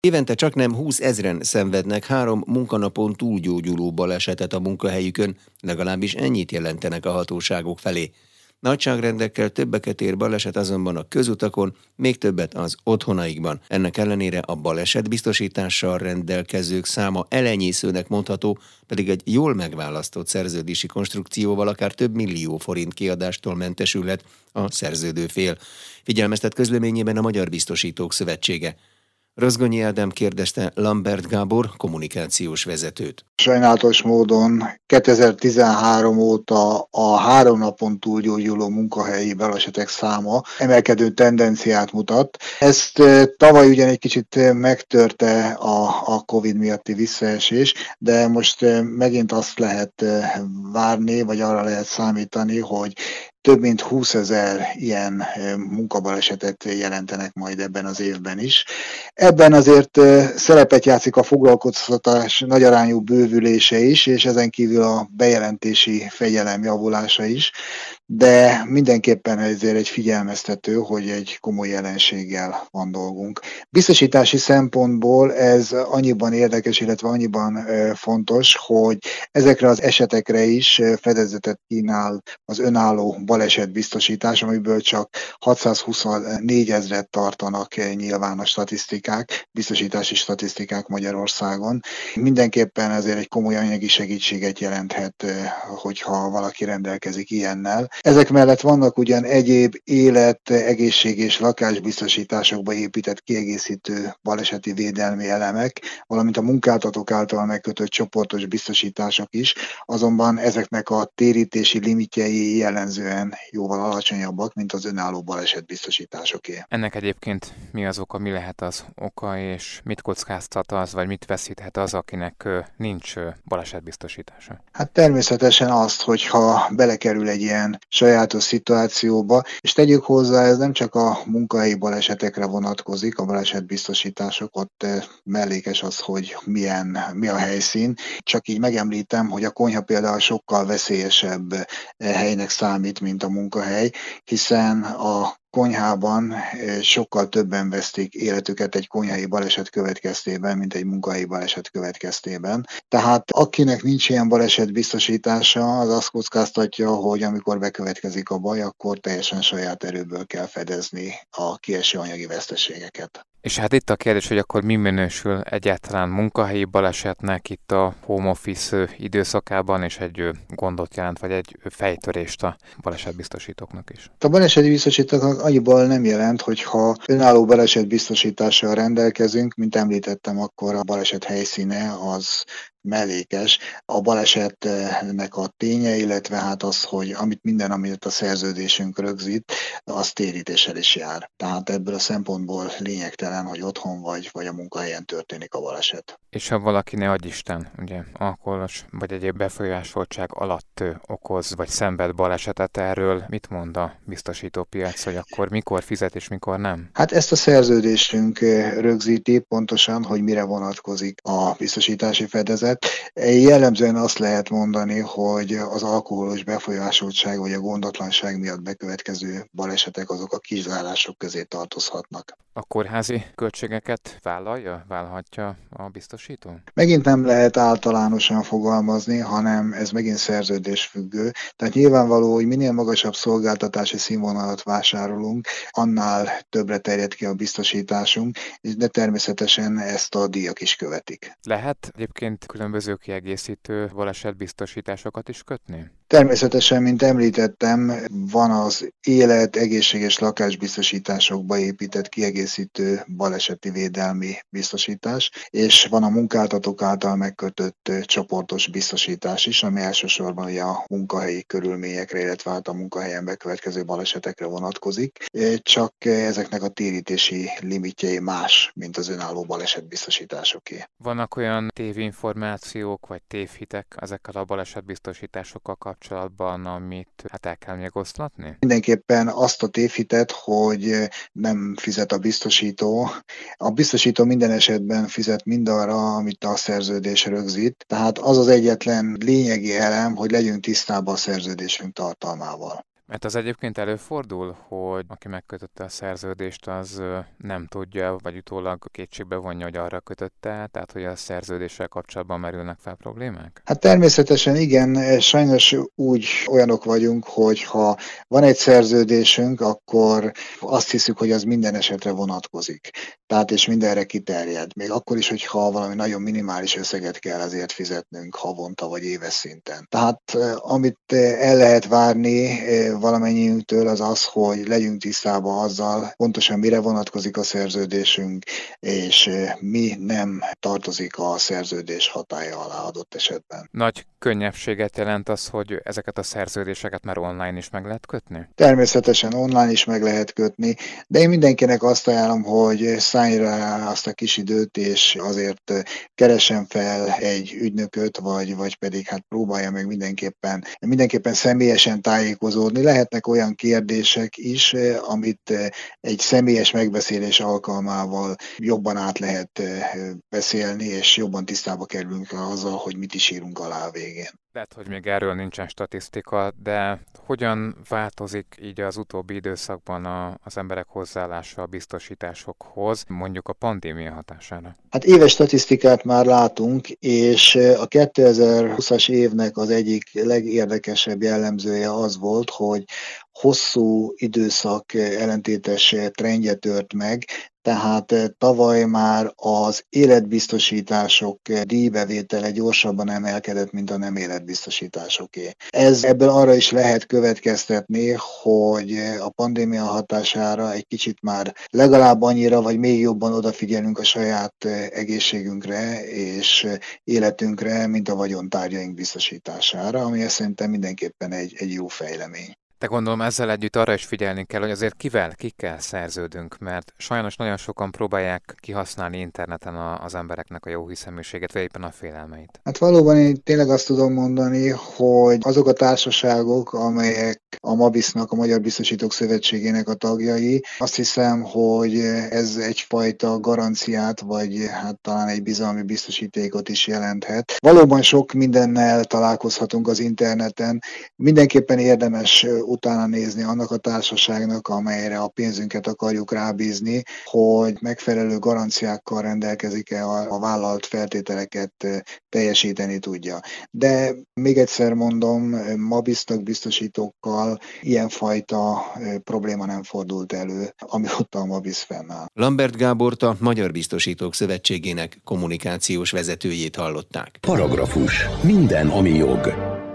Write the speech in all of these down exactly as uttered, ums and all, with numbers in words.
Évente csaknem húszezren szenvednek három munkanapon túlgyógyuló balesetet a munkahelyükön, legalábbis ennyit jelentenek a hatóságok felé. Nagyságrendekkel többeket ér baleset azonban a közutakon, még többet az otthonaikban. Ennek ellenére a balesetbiztosítással rendelkezők száma elenyészőnek mondható, pedig egy jól megválasztott szerződési konstrukcióval akár több millió forint kiadástól mentesülhet a szerződő fél. Figyelmeztet közleményében a Magyar Biztosítók Szövetsége. Rozgonyi Ádám kérdezte Lambert Gábor kommunikációs vezetőt. Sajnálatos módon kétezer-tizenhárom óta a három napon túlgyógyuló munkahelyi balesetek száma emelkedő tendenciát mutat. Ezt tavaly ugyan egy kicsit megtörte a, a Covid miatti visszaesés, de most megint azt lehet várni, vagy arra lehet számítani, hogy több mint húszezer ilyen munkabalesetet jelentenek majd ebben az évben is. Ebben azért szerepet játszik a foglalkoztatás nagyarányú bővülése is, és ezen kívül a bejelentési fegyelem javulása is, de mindenképpen ezért egy figyelmeztető, hogy egy komoly jelenséggel van dolgunk. Biztosítási szempontból ez annyiban érdekes, illetve annyiban fontos, hogy ezekre az esetekre is fedezetet kínál az önálló balesetbiztosítás, amiből csak hatszázhuszonnégyezret tartanak nyilvános statisztikák, biztosítási statisztikák Magyarországon. Mindenképpen ezért egy komoly anyagi segítséget jelenthet, hogyha valaki rendelkezik ilyennel. Ezek mellett vannak ugyan egyéb élet, egészség és lakásbiztosításokba épített kiegészítő baleseti védelmi elemek, valamint a munkáltatók által megkötött csoportos biztosítások is, azonban ezeknek a térítési limitjei jellemzően jóval alacsonyabbak, mint az önálló balesetbiztosításoké. Ennek egyébként mi az oka, mi lehet az oka, és mit kockáztat az, vagy mit veszíthet az, akinek nincs balesetbiztosítása? Hát természetesen azt, hogyha belekerül egy ilyen sajátos szituációba, és tegyük hozzá, ez nem csak a munkahelyi balesetekre vonatkozik, a balesetbiztosítások, ott mellékes az, hogy milyen, mi a helyszín. Csak így megemlítem, hogy a konyha például sokkal veszélyesebb helynek számít, mint a munkahely, hiszen a konyhában sokkal többen vesztik életüket egy konyhai baleset következtében, mint egy munkahelyi baleset következtében. Tehát akinek nincs ilyen baleset biztosítása, az azt kockáztatja, hogy amikor bekövetkezik a baj, akkor teljesen saját erőből kell fedezni a kieső anyagi veszteségeket. És hát itt a kérdés, hogy akkor mi minősül egyáltalán munkahelyi balesetnek itt a home office időszakában, és egy gondot jelent, vagy egy fejtörést a balesetbiztosítóknak is? A balesetbiztosítóknak annyiból nem jelent, hogyha önálló balesetbiztosítással rendelkezünk, mint említettem, akkor a baleset helyszíne az mellékes. A balesetnek a ténye, illetve hát az, hogy amit minden, amit a szerződésünk rögzít, az térítéssel is jár. Tehát ebből a szempontból lényegtelen, hogy otthon vagy, vagy a munkahelyen történik a baleset. És ha valaki, ne adj Isten, ugye alkoholos vagy egyéb befolyásoltság alatt okoz, vagy szenved balesetet, erről mit mond a biztosítópiac, hogy akkor mikor fizet és mikor nem? Hát ezt a szerződésünk rögzíti pontosan, hogy mire vonatkozik a biztosítási fedezet. Jellemzően azt lehet mondani, hogy az alkoholos befolyásoltság vagy a gondatlanság miatt bekövetkező balesetek azok a kizárások közé tartozhatnak. A kórházi költségeket vállalja, vállalhatja a biztosító? Megint nem lehet általánosan fogalmazni, hanem ez megint szerződésfüggő. Tehát nyilvánvaló, hogy minél magasabb szolgáltatási színvonalat vásárolunk, annál többre terjed ki a biztosításunk, de természetesen ezt a díjak is követik. Lehet egyébként különböző kiegészítő balesetbiztosításokat is kötni? Természetesen, mint említettem, van az élet, egészség és lakásbiztosításokba épített kiegészítő baleseti védelmi biztosítás, és van a munkáltatók által megkötött csoportos biztosítás is, ami elsősorban ugye a munkahelyi körülményekre, illetve hát a munkahelyen bekövetkező balesetekre vonatkozik, csak ezeknek a térítési limitjei más, mint az önálló balesetbiztosításoké. Vannak olyan tévinformációk vagy tévhitek ezekkel a balesetbiztosításokkal kapcsolatban, amit hát el kell még oszlatni? Mindenképpen azt a tévhitet, hogy nem fizet a biztosító. A biztosító minden esetben fizet mindarra, amit a szerződés rögzít. Tehát az az egyetlen lényegi elem, hogy legyünk tisztában a szerződésünk tartalmával. Mert az egyébként előfordul, hogy aki megkötötte a szerződést, az nem tudja, vagy utólag kétségbe vonja, hogy arra kötötte, tehát hogy a szerződéssel kapcsolatban merülnek fel problémák? Hát természetesen igen, sajnos úgy olyanok vagyunk, hogy ha van egy szerződésünk, akkor azt hiszük, hogy az minden esetre vonatkozik. Tehát és mindenre kiterjed. Még akkor is, hogyha valami nagyon minimális összeget kell azért fizetnünk havonta vagy éves szinten. Tehát amit el lehet várni valamennyiünktől az az, hogy legyünk tisztában azzal, pontosan mire vonatkozik a szerződésünk, és mi nem tartozik a szerződés hatálya alá adott esetben. Nagy könnyebbséget jelent az, hogy ezeket a szerződéseket már online is meg lehet kötni? Természetesen online is meg lehet kötni, de én mindenkinek azt ajánlom, hogy szállj rá azt a kis időt, és azért keressen fel egy ügynököt, vagy, vagy pedig hát próbálja meg mindenképpen, mindenképpen személyesen tájékozódni. Lehetnek olyan kérdések is, amit egy személyes megbeszélés alkalmával jobban át lehet beszélni, és jobban tisztába kerülünk azzal, hogy mit is írunk alá a végén. Lehet, hogy még erről nincsen statisztika, de hogyan változik így az utóbbi időszakban a, az emberek hozzáállása a biztosításokhoz, mondjuk a pandémia hatására? Hát éves statisztikát már látunk, és a kétezer-húszas évnek az egyik legérdekesebb jellemzője az volt, hogy hosszú időszak ellentétes trendje tört meg, tehát tavaly már az életbiztosítások díjbevétele gyorsabban emelkedett, mint a nem életbiztosításoké. Ez ebből arra is lehet következtetni, hogy a pandémia hatására egy kicsit már legalább annyira, vagy még jobban odafigyelünk a saját egészségünkre és életünkre, mint a vagyontárgyaink biztosítására, ami szerintem mindenképpen egy, egy jó fejlemény. De gondolom ezzel együtt arra is figyelni kell, hogy azért kivel, kikkel szerződünk, mert sajnos nagyon sokan próbálják kihasználni interneten a, az embereknek a jó hiszeműséget, vagy éppen a félelmeit. Hát valóban én tényleg azt tudom mondani, hogy azok a társaságok, amelyek a MABIS-nak, a Magyar Biztosítók Szövetségének a tagjai, azt hiszem, hogy ez egyfajta garanciát, vagy hát talán egy bizalmi biztosítékot is jelenthet. Valóban sok mindennel találkozhatunk az interneten, mindenképpen érdemes utána nézni annak a társaságnak, amelyre a pénzünket akarjuk rábízni, hogy megfelelő garanciákkal rendelkezik-e a, a vállalt feltételeket teljesíteni tudja. De még egyszer mondom, MABIS-nak biztosítókkal ilyenfajta probléma nem fordult elő, amióta a MABIS fennáll. Lambert Gábort, a Magyar Biztosítók Szövetségének kommunikációs vezetőjét hallották. Paragrafus. Minden, ami jog.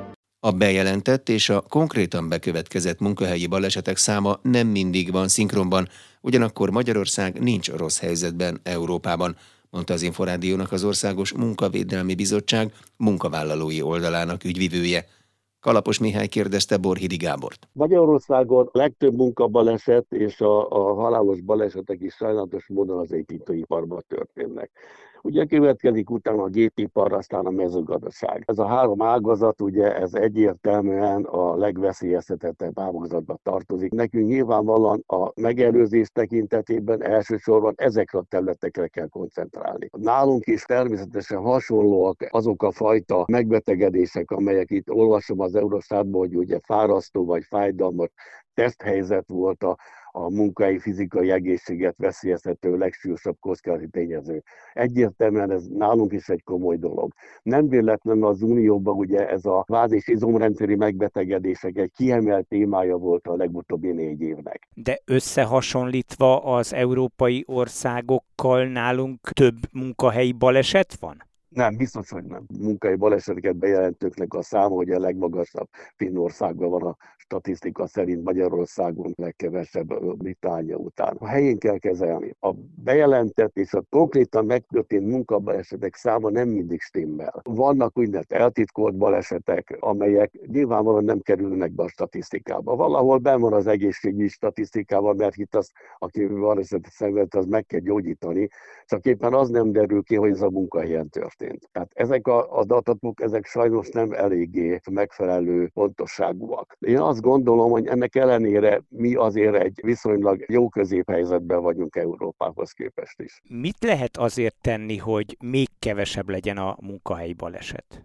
A bejelentett és a konkrétan bekövetkezett munkahelyi balesetek száma nem mindig van szinkronban, ugyanakkor Magyarország nincs rossz helyzetben Európában, mondta az Inforádiónak az Országos Munkavédelmi Bizottság munkavállalói oldalának ügyvivője. Kalapos Mihály kérdezte Borhidi Gábort. Magyarországon a legtöbb munkabaleset és a, a halálos balesetek is sajnálatos módon az építőiparban történnek. Ugye következik utána a gépipar, aztán a mezőgazdaság. Ez a három ágazat, ugye ez egyértelműen a legveszélyeztetettebb ágazatba tartozik. Nekünk nyilvánvalóan a megelőzés tekintetében elsősorban ezekre a területekre kell koncentrálni. Nálunk is természetesen hasonlóak azok a fajta megbetegedések, amelyek itt olvasom az Eurostatból, hogy ugye fárasztó vagy fájdalmas teszthelyzet volt a a munkai, fizikai egészséget veszélyeztető legsúlyosabb kockázati tényező. Egyértelműen ez nálunk is egy komoly dolog. Nem véletlenül az Unióban ugye ez a váz- és izomrendszeri megbetegedések egy kiemelt témája volt a legutóbbi négy évnek. De összehasonlítva az európai országokkal nálunk több munkahelyi baleset van? Nem, biztos, hogy nem. Munkai baleseteket bejelentőknek a száma, hogy a legmagasabb Finnországban van a statisztika szerint, Magyarországon legkevesebb Britannia után. A helyén kell kezelni. A bejelentett és a konkrétan megtörtént munkabalesetek száma nem mindig stimmel. Vannak úgynevezett eltitkolt balesetek, amelyek nyilvánvalóan nem kerülnek be a statisztikába. Valahol benn van az egészségügyi statisztikában, mert itt az, aki balesetet szenvedett, az meg kell gyógyítani, csak éppen az nem derül ki, hogy ez a munkahelyen történt. Tehát ezek a, a adatok, ezek sajnos nem eléggé megfelelő pontosságúak. Én azt azt gondolom, hogy ennek ellenére mi azért egy viszonylag jó középhelyzetben vagyunk Európához képest is. Mit lehet azért tenni, hogy még kevesebb legyen a munkahelyi baleset?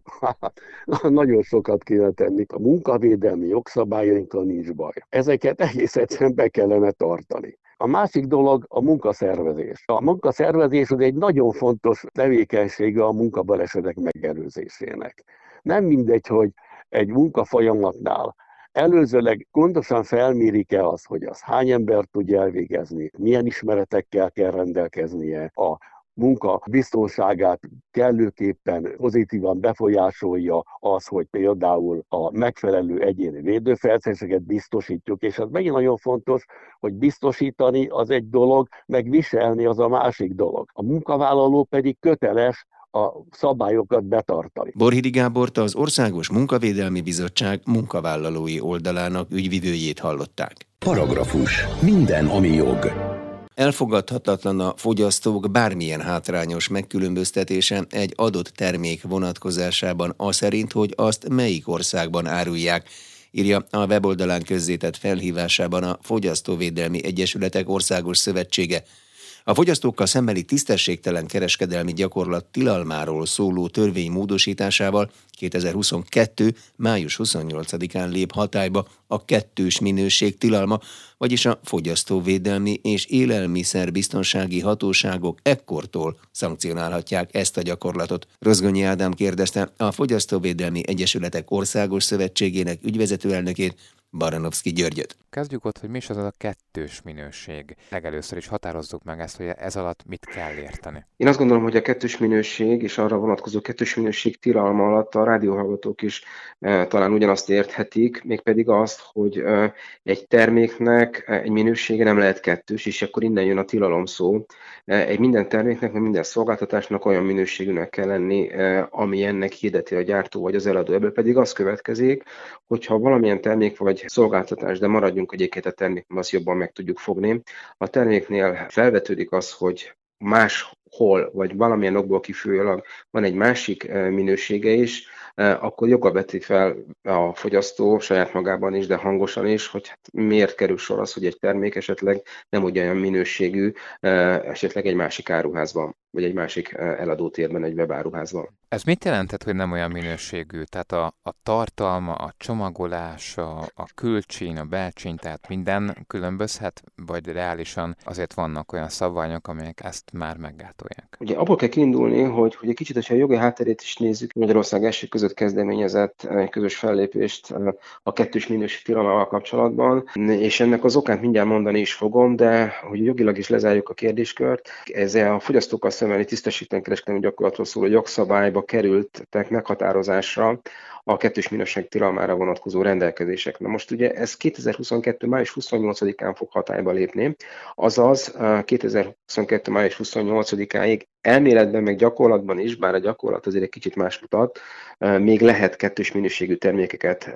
Nagyon sokat kéne tenni. A munkavédelmi jogszabályainkkal nincs baj. Ezeket egész egyszerűen be kellene tartani. A másik dolog a munkaszervezés. A munkaszervezés az egy nagyon fontos tevékenysége a munkabalesetek megelőzésének. Nem mindegy, hogy egy munkafolyamatnál előzőleg gondosan felmérik-e azt, hogy az hány ember tudja elvégezni, milyen ismeretekkel kell rendelkeznie, a munka biztonságát kellőképpen pozitívan befolyásolja az, hogy például a megfelelő egyéni védőfelszereléseket biztosítjuk, és az megint nagyon fontos, hogy biztosítani az egy dolog, meg viselni az a másik dolog. A munkavállaló pedig köteles a szabályokat betartani. Borhidi Gábort, az Országos Munkavédelmi Bizottság munkavállalói oldalának ügyvivőjét hallották. Paragrafus. Minden, ami jog. Elfogadhatatlan a fogyasztók bármilyen hátrányos megkülönböztetése egy adott termék vonatkozásában az szerint, hogy azt melyik országban árulják, írja a weboldalán közzétett felhívásában a Fogyasztóvédelmi Egyesületek Országos Szövetsége. A fogyasztókkal szembeni tisztességtelen kereskedelmi gyakorlat tilalmáról szóló törvény módosításával kétezer-huszonkettő. május huszonnyolcadikán lép hatályba a kettős minőség tilalma, vagyis a fogyasztóvédelmi és élelmiszerbiztonsági hatóságok ekkortól szankcionálhatják ezt a gyakorlatot. Rozgonyi Ádám kérdezte a Fogyasztóvédelmi Egyesületek Országos Szövetségének ügyvezető elnökét, Baranovszky Györgyöt. Kezdjük ott, hogy mi is az a kettős minőség. Legelőször is határozzuk meg ezt, hogy ez alatt mit kell érteni. Én azt gondolom, hogy a kettős minőség és arra vonatkozó kettős minőség tilalma alatt a rádióhallgatók is e, talán ugyanazt érthetik, mégpedig azt, hogy e, egy terméknek egy minősége nem lehet kettős, és akkor innen jön a tilalom szó. E, egy minden terméknek, vagy minden szolgáltatásnak olyan minőségűnek kell lenni, e, ami ennek hirdeti a gyártó vagy az eladó. Ebből pedig az következik, hogyha valamilyen termék vagy szolgáltatás, de maradjunk egyébként a terméknél, azt jobban meg tudjuk fogni. A terméknél felvetődik az, hogy máshol, vagy valamilyen okból kifolyólag van egy másik minősége is, akkor joggal veti fel a fogyasztó saját magában is, de hangosan is, hogy hát miért kerül sor az, hogy egy termék esetleg nem ugyanolyan minőségű, esetleg egy másik áruházban, vagy egy másik eladótérben, egy webáruházban. Ez mit jelentett, hogy nem olyan minőségű? Tehát a, a tartalma, a csomagolás, a, a külcsín, a belcsín, tehát minden különbözhet, vagy reálisan azért vannak olyan szabványok, amelyek ezt már meggátolják? Ugye abból kell kiindulni, hogy, hogy egy kicsit, ha a jogi hátterét is nézzük, Magyarország első között kezdeményezett egy közös fellépést a kettős minőség tilalmával kapcsolatban, és ennek az okát mindjárt mondani is fogom, de hogy jogilag is lezárjuk a kérdéskört, ez a fogyasztókkal szembeni tisztességtelen kereskedelmi gyakorlatról szóló jogszabályba kerültek meghatározásra a kettős minőség tilalmára vonatkozó rendelkezések. Na most ugye ez kétezer-huszonkettő. május huszonnyolcadikán fog hatályba lépni, azaz kétezer-huszonkettő. május huszonnyolcadikáig elméletben, meg gyakorlatban is, bár a gyakorlat azért egy kicsit más mutat, még lehet kettős minőségű termékeket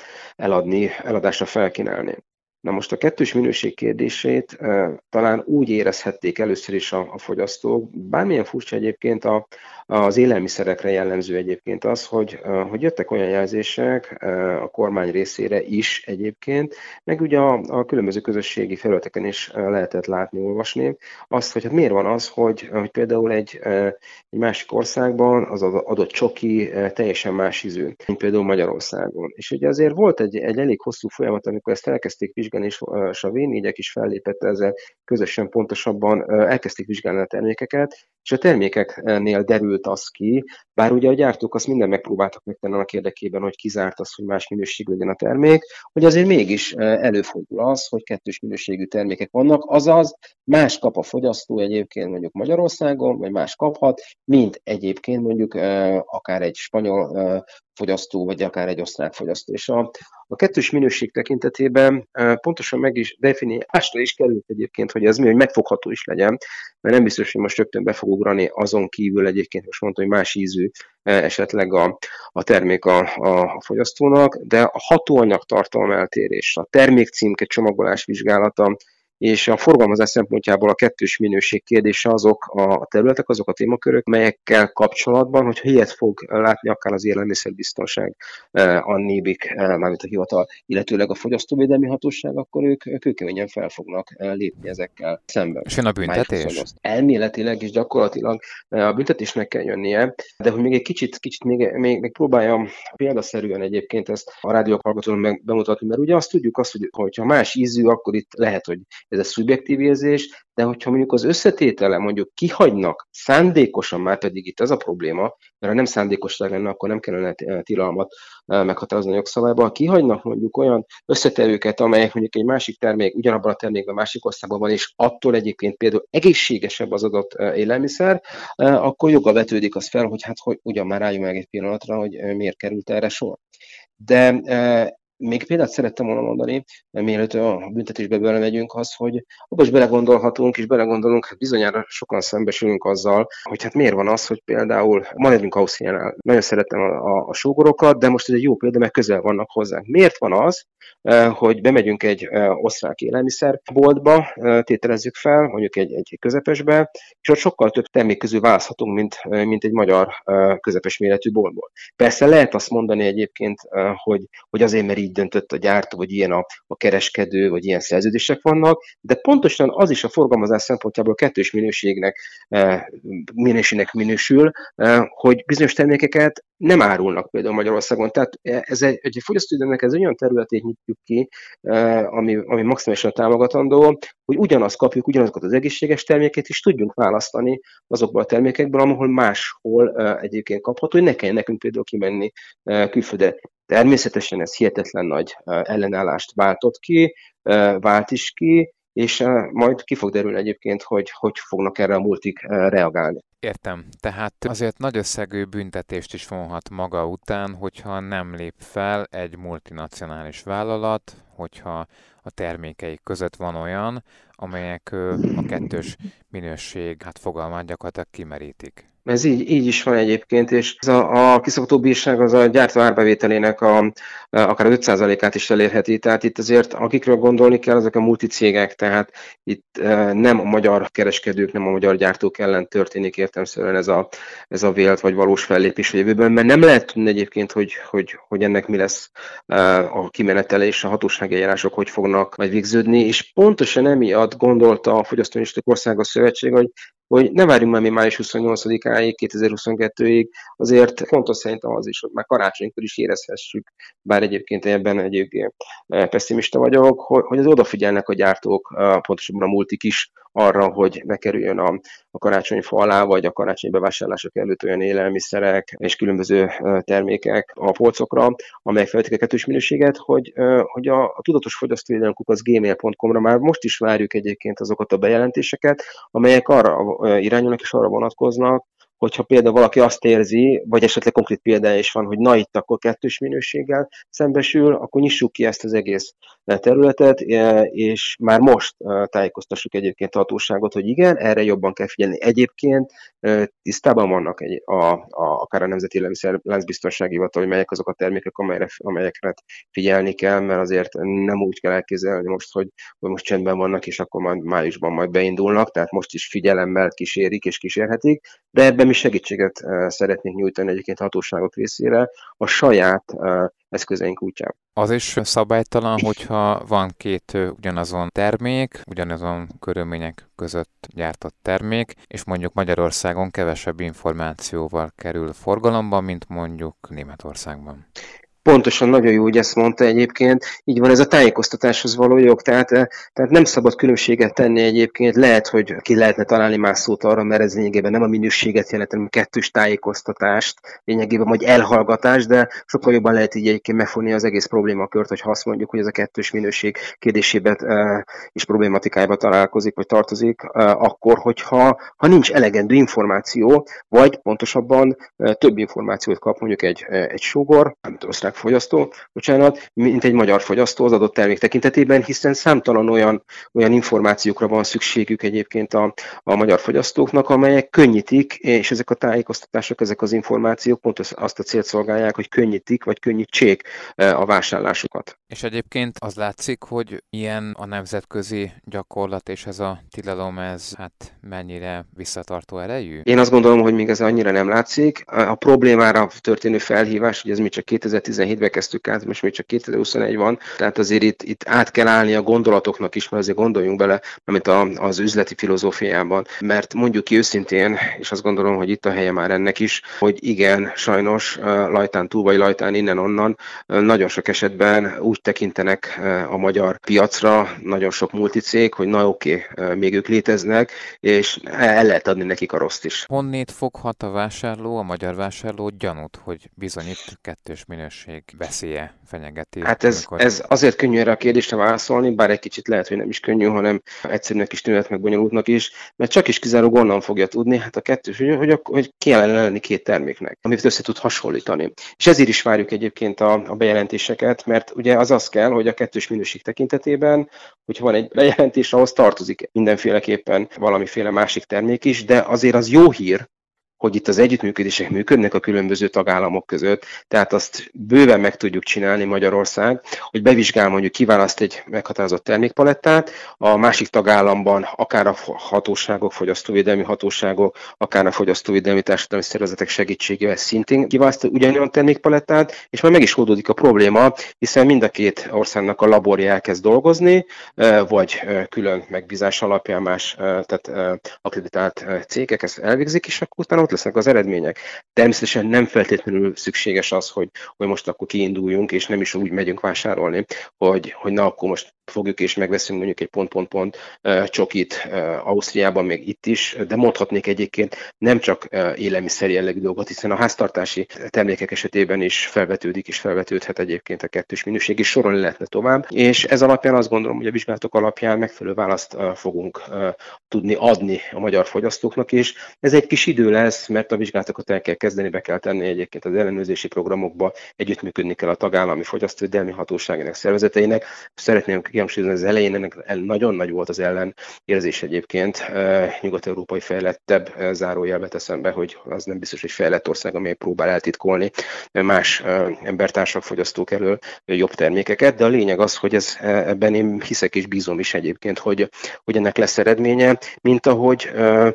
eladni, eladásra felkínálni. Na most a kettős minőség kérdését e, talán úgy érezhették először is a, a fogyasztók, bármilyen furcsa egyébként a, az élelmiszerekre jellemző egyébként az, hogy, e, hogy jöttek olyan jelzések e, a kormány részére is egyébként, meg ugye a, a különböző közösségi felületeken is lehetett látni, olvasni, azt, hogy hát miért van az, hogy, hogy például egy, egy másik országban az adott csoki teljesen más ízű, mint például Magyarországon. És ugye azért volt egy, egy elég hosszú folyamat, amikor ezt elkezdték vizsgálni, és a vé négyek is fellépett ezzel közösen pontosabban elkezdték vizsgálni a termékeket, és a termékeknél derült az ki, bár ugye a gyártók azt minden megpróbáltak megtenni annak érdekében, hogy kizárt az, hogy más minőségű legyen a termék, hogy azért mégis előfordul az, hogy kettős minőségű termékek vannak, azaz más kap a fogyasztó egyébként mondjuk Magyarországon, vagy más kaphat, mint egyébként mondjuk akár egy spanyol fogyasztó, vagy akár egy osztrák fogyasztó. És a, a kettős minőség tekintetében pontosan meg is definiálásra is került egyébként, hogy ez mi, hogy megfogható is legyen, mert nem biztos, hogy most rögtön be fog ugrani, azon kívül egyébként most mondta, hogy más ízű esetleg a, a termék a, a, a fogyasztónak, de a hatóanyag tartalom eltérés, a termékcímke csomagolás vizsgálata, és a forgalmazás szempontjából a kettős minőség kérdése azok a területek, azok a témakörök, melyekkel kapcsolatban, hogyha ilyet fog látni akár az élelmiszerbiztonság, a nébik, mármint a hivatal, illetőleg a fogyasztóvédelmi hatóság, akkor ők kőkeményen fel fognak lépni ezekkel szemben. És jön a büntetés? Elméletileg és gyakorlatilag a büntetésnek kell jönnie, de hogy még egy kicsit, kicsit még, még, még próbáljam példaszerűen egyébként ezt a rádiók hallgatónak bemutatni, mert ugye azt tudjuk, azt, hogy hogyha más ízű, akkor itt lehet, hogy ez a szubjektív érzés, de hogyha mondjuk az összetétele mondjuk kihagynak szándékosan, már pedig itt ez a probléma, mert ha nem szándékosság lenne, akkor nem kellene tilalmat meghatározni a jogszabályban. Ha kihagynak mondjuk olyan összetevőket, amelyek mondjuk egy másik termék, ugyanabban a termékben, másik országban van, és attól egyébként például egészségesebb az adott élelmiszer, akkor joga vetődik az fel, hogy hát hogy ugyan már álljunk meg egy pillanatra, hogy miért került erre sor. De még példát szerettem volna mondani, mielőtt a büntetésbe belemegyünk, az, hogy abban is belegondolhatunk, és belegondolunk, hát bizonyára sokan szembesülünk azzal, hogy hát miért van az, hogy például maradjunk Ausztriánál, nagyon szeretem a, a, a sógorokat, de most ez egy jó példa, mert közel vannak hozzánk. Miért van az, hogy bemegyünk egy osztrák élelmiszerboltba, tételezzük fel, mondjuk egy, egy közepesbe, és ott sokkal több termék közül választhatunk, mint, mint egy magyar közepes méretű boltból. Persze lehet azt mondani egyébként, hogy, hogy azért, mert így döntött a gyártó, vagy ilyen a, a kereskedő, vagy ilyen szerződések vannak, de pontosan az is a forgalmazás szempontjából a kettős minőségnek, minőségnek minősül, hogy bizonyos termékeket nem árulnak például Magyarországon. Tehát ez egy, egy fogyasztóvédelemnek ez olyan területét nyitjuk ki, ami, ami maximálisan támogatandó, hogy ugyanazt kapjuk, ugyanazokat az egészséges terméket is tudjunk választani azokból a termékekből, ahol máshol egyébként kapható, hogy ne kelljen nekünk például kimenni külföldre. Természetesen ez hihetetlen nagy ellenállást váltott ki, vált is ki, és majd ki fog derülni egyébként, hogy hogy fognak erre a multik reagálni. Értem. Tehát azért nagy összegű büntetést is vonhat maga után, hogyha nem lép fel egy multinacionális vállalat, hogyha a termékeik között van olyan, amelyek a kettős minőség hát fogalmát gyakorlatilag kimerítik. Ez így, így is van egyébként, és ez a, a kiszabható bírság az a gyártó árbevételének a, akár öt százalékát is elérheti. Tehát itt azért, akikről gondolni kell, azok a multicégek, tehát itt nem a magyar kereskedők, nem a magyar gyártók ellen történik értelemszerűen ez a, ez a vélt vagy valós fellépés a jövőben, mert nem lehet tudni egyébként, hogy, hogy, hogy ennek mi lesz a kimenetele és a hatósági eljárások hogy fognak majd végződni, és pontosan emiatt gondolta a Fogyasztóinstitut Országos Szövetség, hogy hogy ne várjunk már mi május huszonnyolcadikáig, kétezer-huszonkettőig, azért fontos szerintem az is, hogy már karácsonykor is érezhessük, bár egyébként ebben egyébként pessimista vagyok, hogy az odafigyelnek a gyártók, pontosabban a multik is arra, hogy ne kerüljön a, a karácsonyfa alá, vagy a karácsonyi bevásárlások előtt olyan élelmiszerek és különböző termékek a polcokra, amelyek felvetik a kettős minőséget, hogy, hogy a, a tudatos fogyasztóvédelem kukac gmail pont com-ra már most is várjuk egyébként azokat a bejelentéseket, amelyek arra irányulnak és arra vonatkoznak, hogyha például valaki azt érzi, vagy esetleg konkrét példája is van, hogy na itt akkor kettős minőséggel szembesül, akkor nyissuk ki ezt az egész területet, és már most tájékoztassuk egyébként a hatóságot, hogy igen, erre jobban kell figyelni. Egyébként tisztában vannak egy, a, a, akár a Nemzeti Élelmiszer-Láncbiztonsági Hivatal, hogy melyek azok a termékek, amelyre, amelyekre figyelni kell, mert azért nem úgy kell elképzelni most, hogy, hogy most csendben vannak, és akkor majd májusban majd beindulnak, tehát most is figyelemmel kísérik és kísérhetik, de ebben mi segítséget szeretnénk nyújtani egyébként a hatóságok részére a saját eszközeink útján. Az is szabálytalan, hogyha van két ugyanazon termék, ugyanazon körülmények között gyártott termék, és mondjuk Magyarországon kevesebb információval kerül forgalomba, mint mondjuk Németországban. Pontosan, nagyon jó, hogy ezt mondta egyébként. Így van, ez a tájékoztatáshoz való jog, tehát, tehát nem szabad különbséget tenni egyébként. Lehet, hogy ki lehetne találni más szót arra, mert ez lényegében nem a minőséget jelent, hanem kettős tájékoztatást, lényegében vagy elhallgatást, de sokkal jobban lehet így egyébként megfogni az egész problémakört, hogyha azt mondjuk, hogy ez a kettős minőség kérdésében e, és problématikájában találkozik, vagy tartozik, e, akkor, hogyha ha nincs elegendő információ, vagy pontosabban e, több információt kap mondjuk egy, egy sógor, amit osztrák ország fogyasztó, bocsánat, mint egy magyar fogyasztó az adott termék tekintetében, hiszen számtalan olyan, olyan információkra van szükségük egyébként a, a magyar fogyasztóknak, amelyek könnyítik, és ezek a tájékoztatások, ezek az információk pont azt a célt szolgálják, hogy könnyítik, vagy könnyítsék a vásárlásukat. És egyébként az látszik, hogy ilyen a nemzetközi gyakorlat, és ez a tilalom, ez hát mennyire visszatartó erejű? Én azt gondolom, hogy még ez annyira nem látszik. A problémára történő felhívás, hogy ez mi csak kétezer-tizenhétben kezdtük át, most még csak kétezer-huszonegy van, tehát azért itt, itt át kell állni a gondolatoknak is, mert azért gondoljunk bele, mint az üzleti filozófiában. Mert mondjuk ki őszintén, és azt gondolom, hogy itt a helye már ennek is, hogy igen, sajnos lajtán túl vagy lajtán innen-onnan nagyon sok esetben úgy tekintenek a magyar piacra, nagyon sok multicég, hogy na oké, okay, még ők léteznek, és el lehet adni nekik a rosszt is. Honnét foghat a vásárló, a magyar vásárló gyanút, hogy bizony itt kettős minőség veszélye fenyegeti? Hát ez, amikor... ez azért könnyű erre a kérdésre válaszolni, bár egy kicsit lehet, hogy nem is könnyű, hanem egyszerűnek is tűnhet, meg bonyolultnak is, mert csak is kizárólag onnan fogja tudni, hát a kettős, hogy, hogy, hogy kell lenni két terméknek, amit össze tud hasonlítani. És ezért is várjuk egyébként a, a bejelentéseket, mert ugye az az kell, hogy a kettős minőség tekintetében, hogyha van egy bejelentés, ahhoz tartozik mindenféleképpen valamiféle másik termék is, de azért az jó hír, hogy itt az együttműködések működnek a különböző tagállamok között, tehát azt bőven meg tudjuk csinálni Magyarország, hogy bevizsgál, mondjuk kiválaszt egy meghatározott termékpalettát, a másik tagállamban akár a hatóságok, fogyasztóvédelmi hatóságok, akár a fogyasztóvédelmi társadalmi szervezetek segítségével szintén kiválaszt ugyanolyan termékpalettát, és majd meg is oldódik a probléma, hiszen mind a két országnak a laborja elkezd dolgozni, vagy külön megbízás alapján más, tehát akreditált cégek ezt elvégzik, és akkor utána ott lesznek az eredmények. Természetesen nem feltétlenül szükséges az, hogy, hogy most akkor kiinduljunk, és nem is úgy megyünk vásárolni, hogy, hogy na akkor most fogjuk és megveszünk mondjuk egy pont-pont-pont uh, csokit uh, Ausztriában, még itt is, de mondhatnék egyébként nem csak uh, élelmiszer jellegű dolgot, hiszen a háztartási termékek esetében is felvetődik és felvetődhet egyébként a kettős minőség, és sorolni lehetne tovább. És ez alapján azt gondolom, hogy a vizsgálatok alapján megfelelő választ uh, fogunk uh, tudni adni a magyar fogyasztóknak is. Ez egy kis idő lesz, mert a vizsgálatokat el kell kezdeni, be kell tenni egyébként az ellenőrzési programokba, együttműködni kell a tagállami fogyasztóvédelmi hatóságnak, szervezeteinek. Szeretném kihangsúlyozni, az elején ennek nagyon nagy volt az ellenérzés egyébként. Nyugat-európai fejlettebb zárójelbe teszem be, hogy az nem biztos, hogy fejlett ország, amely próbál eltitkolni más embertársak, fogyasztók elől jobb termékeket, de a lényeg az, hogy ez, ebben én hiszek és bízom is egyébként, hogy, hogy ennek lesz eredménye, mint ahogy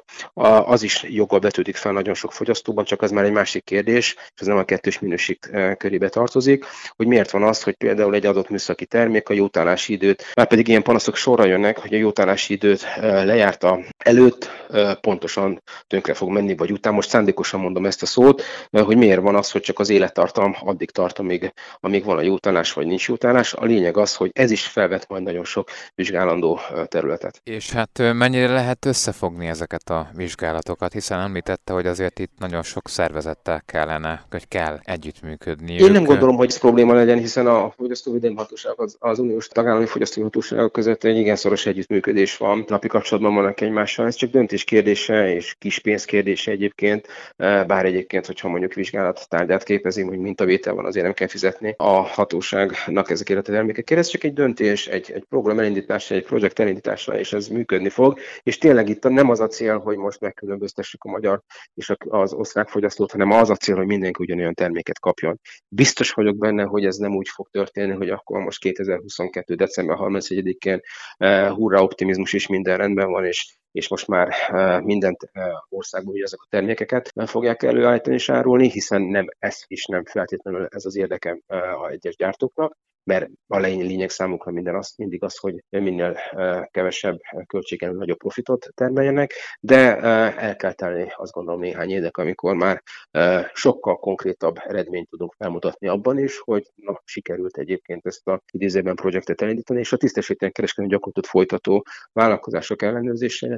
az is joggal vetődik fel nagyon sok fogyasztóban, csak az már egy másik kérdés, és ez nem a kettős minőség körébe tartozik, hogy miért van az, hogy például egy adott műszaki termék a jótállási időt, már pedig ilyen panaszok sorra jönnek, hogy a jótállási időt lejárta előtt, pontosan tönkre fog menni, vagy után. Most szándékosan mondom ezt a szót, hogy miért van az, hogy csak az élettartam addig tart, amíg, amíg van a jótállás, vagy nincs jótállás. A lényeg az, hogy ez is felvet majd nagyon sok vizsgálandó területet. És hát mennyire lehet összefogni ezeket a vizsgálatokat, hiszen említette, hogy azért itt nagyon sok szervezettel kellene, hogy kell együttműködni. Én nem gondolom, hogy ez probléma legyen, hiszen a fogyasztóvédelmi hatóság az, az uniós tagállami fogyasztói hatóságok között egy igen szoros együttműködés van. Napi kapcsolatban vannak egymással, ez csak döntés kérdése és kis pénz kérdése egyébként, bár egyébként, hogyha mondjuk vizsgálat tárgyát képezi, hogy mintavétel van, azért nem kell fizetni a hatóságnak ezekért a termékekért. Ez csak egy döntés, egy, egy program elindítása, egy projekt elindítása, és ez működni fog. És tényleg itt nem az a cél, hogy most megkülönböztessük a magyar és az osztrák fogyasztót, hanem az a cél, hogy mindenki ugyanolyan terméket kapjon. Biztos vagyok benne, hogy ez nem úgy fog történni, hogy akkor most kétezer-huszonkettő. december harmincegyedikén uh, hurrá optimizmus is minden rendben van, és és most már uh, minden uh, országban ugye ezek a termékeket uh, fogják előállítani és árulni, hiszen nem ez is nem feltétlenül ez az érdeke uh, a egyes gyártóknak, mert a lényeg számukra minden az, mindig az, hogy minél uh, kevesebb költségen nagyobb profitot termeljenek, de uh, el kell tenni azt gondolom néhány évek, amikor már uh, sokkal konkrétabb eredményt tudunk felmutatni abban is, hogy na, sikerült egyébként ezt a idézőben projektet elindítani, és a tisztességtelen kereskedelmi gyakorlatot folytató vállalkozások ellenőrzése,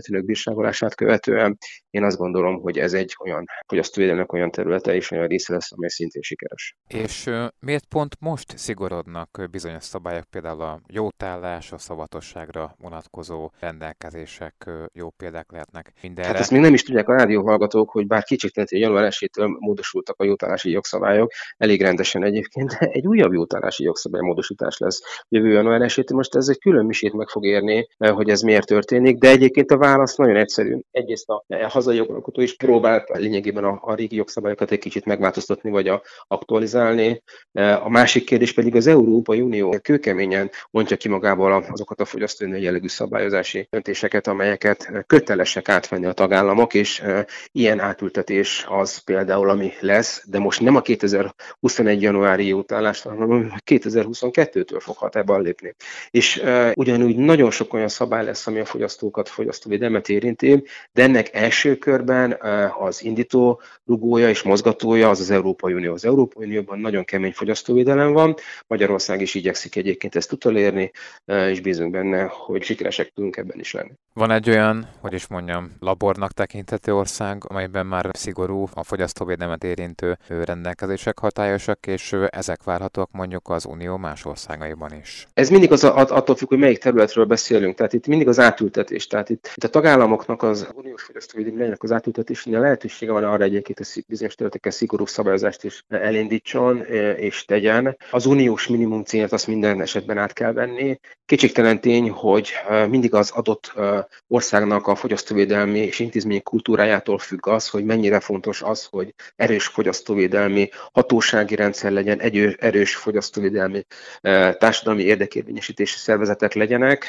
területének bírságolását követően én azt gondolom, hogy ez egy olyan fogyasztóvédelemnek olyan területe és olyan része lesz, amely szintén sikeres. És miért pont most szigorodnak bizonyos szabályok, például a jótállás, a szavatosságra vonatkozó rendelkezések jó példák lehetnek mindenre? Hát ezt még nem is tudják a rádióhallgatók, hogy bár kicsiktlenül január elsejétől módosultak a jótállási jogszabályok, elég rendesen egyébként, egy újabb jótállási jogszabály módosítás lesz jövő január elsejétől. Most ez egy külön misét meg fog érni, hogy ez miért történik, de egyébként a válasz nagyon egyszerű. Egyrészt a hazai jogalkotó is próbált lényegében a, a régi jogszabályokat egy kicsit megváltoztatni vagy a, aktualizálni. A másik kérdés pedig az Európai Unió kőkeményen mondja ki magából azokat a fogyasztói jellegű szabályozási döntéseket, amelyeket kötelesek átvenni a tagállamok, és ilyen átültetés az például, ami lesz, de most nem a kétezer-huszonegy januári jótállás, hanem kétezer-huszonkettőtől fog hatályba lépni. És ugyanúgy nagyon sok olyan szabály lesz, ami a fogyasztókat, fogyasztóvédelmet érinti, de ennek első körben az indító rugója és mozgatója az az Európai Unió. Az Európai Unióban nagyon kemény fogyasztóvédelem van, Magyarország is igyekszik egyébként ezt utolérni, és bízunk benne, hogy sikeresek tudunk ebben is lenni. Van egy olyan, hogy is mondjam, labornak tekinthető ország, amelyben már szigorú a fogyasztóvédelmet érintő rendelkezések hatályosak, és ezek várhatóak mondjuk az Unió más országaiban is. Ez mindig az attól függ, hogy melyik területről beszélünk, tehát itt mindig az átültetés. Tehát itt, itt a tagállamoknak az uniós fogyasztóvédelemnek az átültetésnél lehetősége van arra egyébként, hogy bizonyos területeken szigorú szabályozást is elindítson és tegyen. Az uniós minimum célt azt minden esetben át kell venni. Kétségtelen tény, hogy mindig az adott országnak a fogyasztóvédelmi és intézményi kultúrájától függ az, hogy mennyire fontos az, hogy erős fogyasztóvédelmi hatósági rendszer legyen, egy erős fogyasztóvédelmi társadalmi érdekérvényesítési szervezetek legyenek.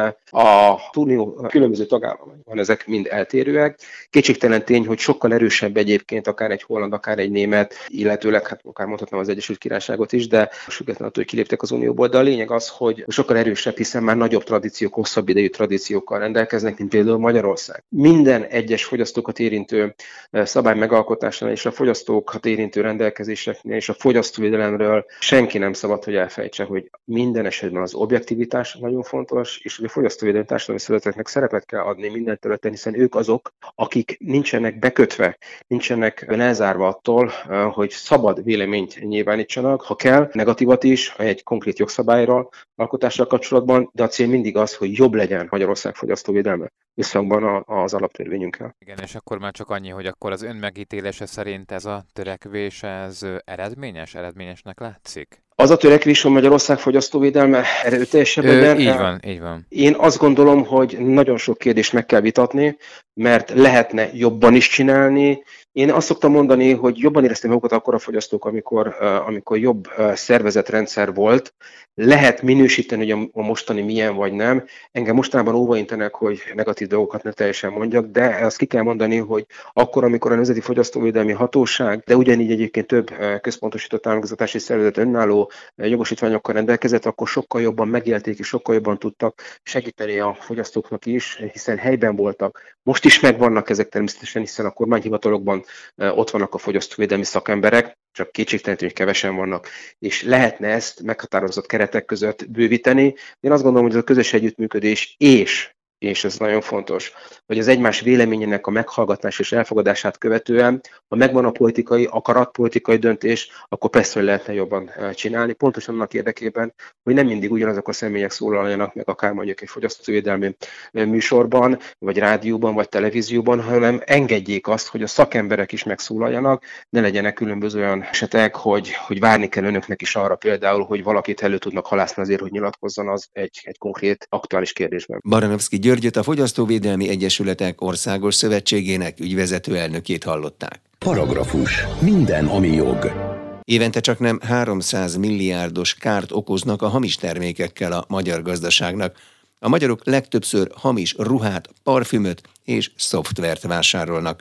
A unió különböző tagállamokban ezek mind eltérőek. Kétségtelen tény, hogy sokkal erősebb egyébként akár egy holland, akár egy német, illetőleg hát akár mondhatnám az Egyesült Királyságot is, de függetlenül attól, hogy kiléptek az unióból, de a lényeg az, hogy sokkal erősebb, hiszen már nagyobb tradíciók, hosszabb idejű tradíciókkal rendelkeznek, mint például Magyarország. Minden egyes fogyasztókat érintő szabály megalkotásánál és a fogyasztókat érintő rendelkezéseknél és a fogyasztóvédelemről senki nem szabad, hogy elfejtse, hogy minden esetben az objektivitás nagyon fontos, és hogy a fogyasztóvédelmi társadalmi szervezeteknek szerepet kell adni minden területen, hiszen ők azok, akik nincsenek bekötve, nincsenek lezárva attól, hogy szabad véleményt nyilvánítsanak, ha kell, negatívat is, egy konkrét jogszabályról, alkotással kapcsolatban, de a cél mindig az, hogy jobb legyen Magyarország fogyasztóvédelme összhangban az alaptörvényünkkel. Igen, és akkor már csak annyi, hogy akkor az ön megítélése szerint ez a törekvés, ez eredményes, eredményesnek látszik? Az a törekvés, hogy Magyarország fogyasztóvédelme erőteljesebb legyen. Így van, így van. Én azt gondolom, hogy nagyon sok kérdést meg kell vitatni, mert lehetne jobban is csinálni. Én azt szoktam mondani, hogy jobban éreztem magukat akkor a fogyasztók, amikor, amikor jobb szervezetrendszer volt. Lehet minősíteni, hogy a mostani milyen vagy nem. Engem mostanában óvaintenek, hogy negatív dolgokat ne teljesen mondjak, de azt ki kell mondani, hogy akkor, amikor a Nemzeti Fogyasztóvédelmi Hatóság, de ugyanígy egyébként több központosított támogatási szervezet önálló jogosítványokkal rendelkezett, akkor sokkal jobban megélték és sokkal jobban tudtak segíteni a fogyasztóknak is, hiszen helyben voltak. Most is megvannak ezek természetesen, hiszen a kormányhivatalokban ott vannak a fogyasztóvédelmi szakemberek, csak kétségtelen, hogy kevesen vannak, és lehetne ezt meghatározott keretek között bővíteni. Én azt gondolom, hogy ez a közös együttműködés és és ez nagyon fontos, hogy az egymás véleményének a meghallgatás és elfogadását követően, ha megvan a politikai akarat, politikai döntés, akkor persze, hogy lehetne jobban csinálni, pontosan annak érdekében, hogy nem mindig ugyanazok a személyek szólaljanak meg, akár mondjuk egy fogyasztóvédelmi műsorban, vagy rádióban, vagy televízióban, hanem engedjék azt, hogy a szakemberek is megszólaljanak, ne legyenek különböző olyan esetek, hogy, hogy várni kell önöknek is arra például, hogy valakit elő tudnak halászni azért, hogy nyilatkozzon az egy, egy konkrét aktuális kérdésben. Baranovszky Györgyöt, a Fogyasztóvédelmi Egyesületek Országos Szövetségének ügyvezető elnökét hallották. Paragrafus. Minden, ami jog. Évente csaknem háromszáz milliárdos kárt okoznak a hamis termékekkel a magyar gazdaságnak. A magyarok legtöbbször hamis ruhát, parfümöt és szoftvert vásárolnak.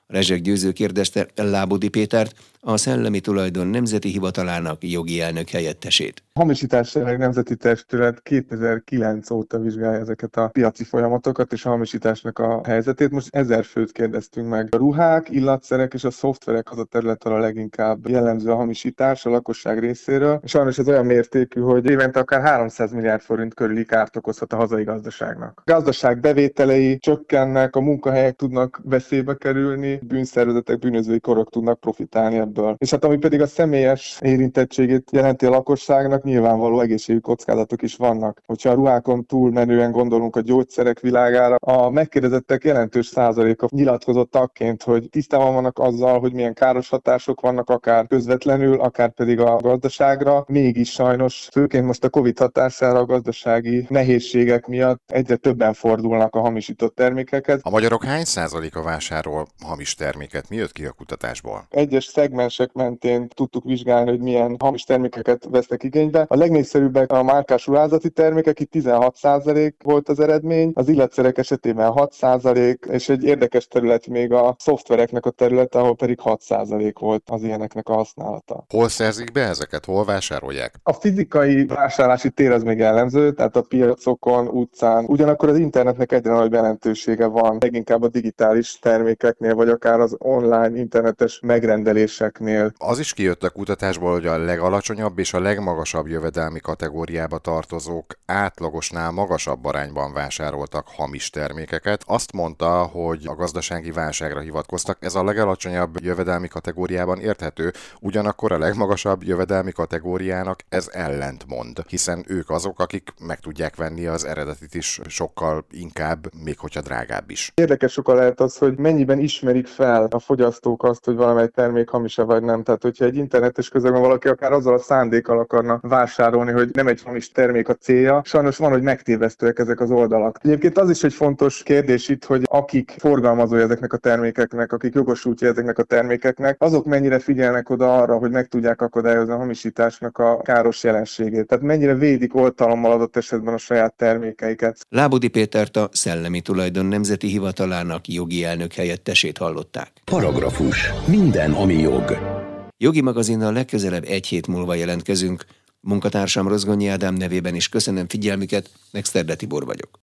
Rezsek Győző kérdezte Lábudi Pétert, a Szellemi Tulajdon Nemzeti Hivatalának jogi elnök helyettesét. A Hamisítás Ellen Nemzeti Testület kétezer-kilenc óta vizsgálja ezeket a piaci folyamatokat és a hamisításnak a helyzetét. Most ezer főt kérdeztünk meg. A ruhák, illatszerek és a szoftverek az a terület, ahol a leginkább jellemző a hamisítás a lakosság részéről. Sajnos ez olyan mértékű, hogy évente akár háromszáz milliárd forint körüli kárt okozhat a hazai gazdaságnak. A gazdaság bevételei csökkennek, a munkahelyek tudnak veszélybe kerülni, bűnszervezetek, bűnözői korok tudnak profitálni ebből. És hát ami pedig a személyes érintettségét jelenti a lakosságnak, nyilvánvaló egészségügyi kockázatok is vannak. Hogyha a ruhákon túlmenően gondolunk a gyógyszerek világára, a megkérdezettek jelentős százaléka nyilatkozott tagként, hogy tisztában vannak azzal, hogy milyen káros hatások vannak akár közvetlenül, akár pedig a gazdaságra. Mégis sajnos, főként most a Covid hatására a gazdasági nehézségek miatt egyre többen fordulnak a hamisított termékekhez. A magyarok hány százaléka vásárol hamis terméket? Mi jött ki a kutatásból? Egyes szegmensek mentén tudtuk vizsgálni, hogy milyen hamis termékeket vesznek igénybe. A legnépszerűbbek a márkás ruházati termékek, itt tizenhat százalék volt az eredmény, az illatszerek esetében hat százalék, és egy érdekes terület még a szoftvereknek a területe, ahol pedig hat százalék volt az ilyeneknek a használata. Hol szerzik be ezeket? Hol vásárolják? A fizikai vásárlási tér az még jellemző, tehát a piacokon, utcán. Ugyanakkor az internetnek egyre nagyobb jelentősége van, leginkább a digitális termékeknél, vagy akár az online internetes megrendeléseknél. Az is kijött a kutatásból, hogy a legalacsonyabb és a legmagasabb jövedelmi kategóriába tartozók átlagosnál magasabb arányban vásároltak hamis termékeket. Azt mondta, hogy a gazdasági válságra hivatkoztak. Ez a legalacsonyabb jövedelmi kategóriában érthető, ugyanakkor a legmagasabb jövedelmi kategóriának ez ellentmond, hiszen ők azok, akik meg tudják venni az eredetit is sokkal inkább, még hogyha drágább is. Érdekes sokkal lehet az, hogy mennyiben ismerik fel a fogyasztók azt, hogy valamely termék hamis-e vagy nem. Tehát, hogyha egy internetes közegben valaki akár azzal a szándékkal akarna vásárolni, hogy nem egy hamis termék a célja, sajnos van, hogy megtévesztőek ezek az oldalak. Egyébként az is egy fontos kérdés itt, hogy akik forgalmazói ezeknek a termékeknek, akik jogosultja ezeknek a termékeknek, azok mennyire figyelnek oda arra, hogy meg tudják akadályozni a hamisításnak a káros jelenségét. Tehát mennyire védik oltalommal adott esetben a saját termékeiket. Lábudi Pétert, a Szellemi Tulajdon Nemzeti Hivatalának jogi elnök helyettesét hallották. Paragrafus. Minden, ami jog. Jogi magazinnal legközelebb egy hét múlva jelentkezünk. Munkatársam Rozgonyi Ádám nevében is köszönöm figyelmüket, Exterde Tibor vagyok.